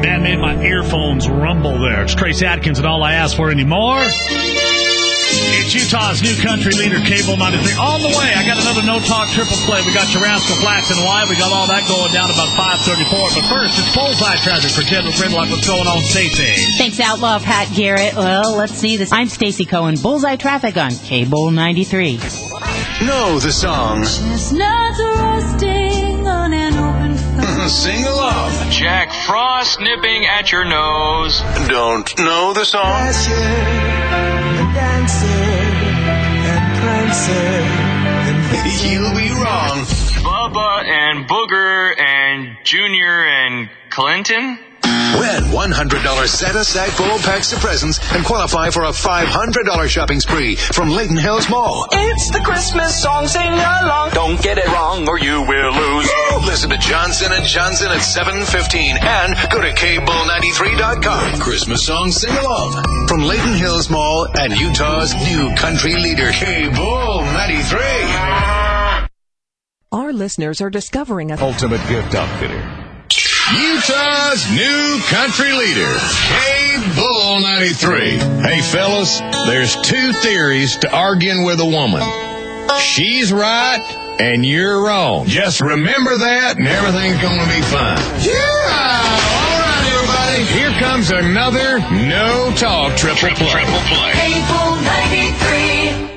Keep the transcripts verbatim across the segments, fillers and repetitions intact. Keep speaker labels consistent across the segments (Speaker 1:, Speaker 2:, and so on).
Speaker 1: Man, made my earphones rumble there. It's Trace Atkins and All I Ask For Anymore. It's Utah's new country leader, Cable ninety-three. On the way, I got another no-talk triple play. We got your Rascal Flats and Why. We got all that going down about five thirty-four. But first, it's Bullseye Traffic for General Gridlock. What's going on, Stacey?
Speaker 2: Thanks, Outlaw Pat Garrett. Well, let's see this. I'm Stacey Cohen. Bullseye Traffic on Cable ninety-three.
Speaker 3: Know the song.
Speaker 4: Chestnuts roasting on an open fire.
Speaker 3: Sing along.
Speaker 5: Jack Frost nipping at your nose.
Speaker 3: Don't know the song.
Speaker 6: Last year, and dancing and prancing and
Speaker 3: You'll be wrong.
Speaker 5: Bubba and Booger and Junior and Clinton.
Speaker 3: Win one hundred dollars Santa Sack Full Packs of presents and qualify for a five hundred dollars shopping spree from Layton Hills Mall.
Speaker 6: it's the Christmas song, sing along.
Speaker 5: Don't get it wrong or you will lose.
Speaker 3: Listen to Johnson and Johnson at seven fifteen and go to cable ninety-three dot com. Christmas song sing along from Layton Hills Mall and Utah's new country leader, Cable ninety-three.
Speaker 7: Our listeners are discovering a
Speaker 8: Ultimate Gift Outfitter. Utah's new country leader, Cable ninety-three. Hey, fellas, there's two theories to arguing with a woman. She's right and you're wrong. Just remember that and everything's going to be fine. Yeah! All right, everybody. Here comes another no-talk triple play. Triple play.
Speaker 4: Cable ninety-three.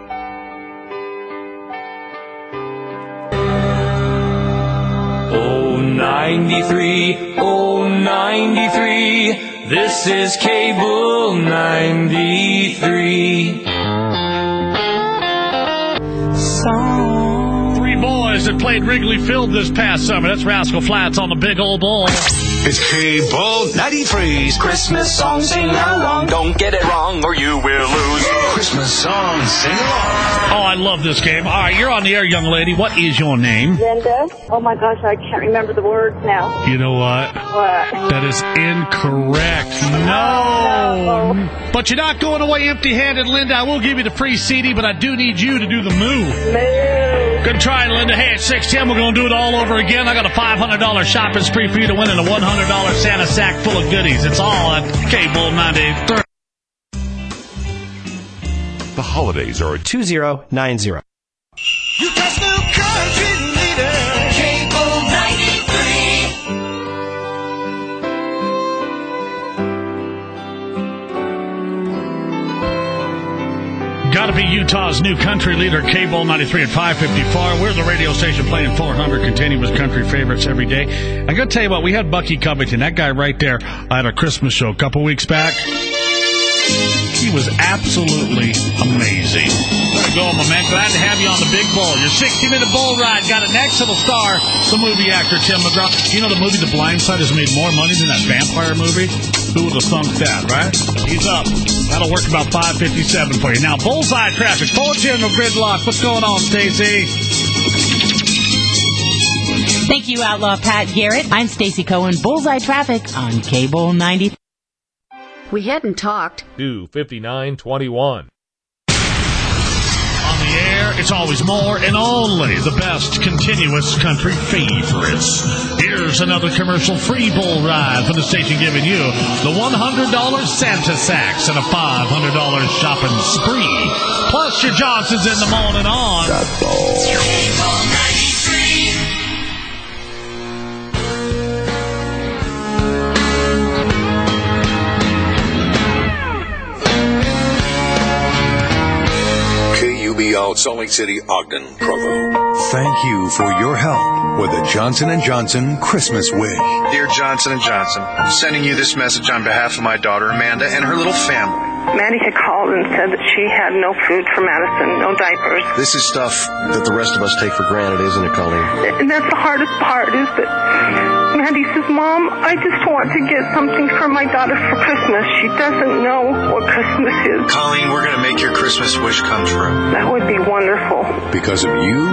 Speaker 9: Oh, ninety-three, oh, ninety-three, this is Cable ninety-three.
Speaker 1: Song. Three boys that played Wrigley Field this past summer. That's Rascal Flats on the big old ball.
Speaker 3: It's Cable ninety-three's
Speaker 6: Christmas song, sing along.
Speaker 5: Don't get it wrong or you will lose.
Speaker 3: Christmas song sing along.
Speaker 1: Oh, I love this game. All right, you're on the air, young lady. What is your name?
Speaker 10: Linda. Oh my gosh, I can't remember the words now.
Speaker 1: You know what?
Speaker 10: What?
Speaker 1: That is incorrect. No. But you're not going away empty-handed, Linda. I will give you the free C D, but I do need you to do the move.
Speaker 10: Move.
Speaker 1: Good try, Linda. Hey, at six ten, we're going to do it all over again. I got a five hundred dollars shopping spree for you to win and a one hundred dollars Santa sack full of goodies. It's all at Cable ninety-three.
Speaker 8: The holidays are at
Speaker 11: two zero nine zero.
Speaker 6: Utah's new country leader,
Speaker 4: Cable ninety-three.
Speaker 1: Got to be Utah's new country leader, Cable ninety-three at five fifty-four. We're the radio station playing four hundred continuous country favorites every day. I got to tell you what, we had Bucky Covington, that guy right there, at a Christmas show a couple weeks back. He was absolutely amazing. There you go, my man. Glad to have you on the big bull. Your sixty-minute bull ride got an next little star, the movie actor Tim McGraw. You know the movie The Blind Side has made more money than that vampire movie? Who would have thunk that, right? He's up. That'll work about five fifty-seven for you. Now, Bullseye Traffic, full general gridlock. What's going on, Stacey?
Speaker 2: Thank you, Outlaw Pat Garrett. I'm Stacey Cohen. Bullseye Traffic on Cable ninety-three.
Speaker 12: We hadn't talked.
Speaker 9: two fifty-nine twenty-one.
Speaker 1: On the air, it's always more and only the best continuous country favorites. Here's another commercial-free bull ride from the station giving you the one hundred dollars Santa sacks and a five hundred dollars shopping spree. Plus your Johnsons in the morning on
Speaker 8: that ball.
Speaker 4: Cable ninety-three.
Speaker 3: Out Salt Lake City, Ogden, Provo.
Speaker 8: Thank you for your help with the Johnson and Johnson Christmas Wish.
Speaker 13: Dear Johnson and Johnson, sending you this message on behalf of my daughter Amanda and her little family.
Speaker 10: Maddie had called and said that she had no food for Madison, no diapers.
Speaker 13: This is stuff that the rest of us take for granted, isn't it, Colleen?
Speaker 10: And that's the hardest part is that Maddie says, Mom, I just want to get something for my daughter for Christmas. She doesn't know what Christmas is.
Speaker 13: Colleen, we're going to make your Christmas wish come true.
Speaker 10: That would be wonderful.
Speaker 8: Because of you,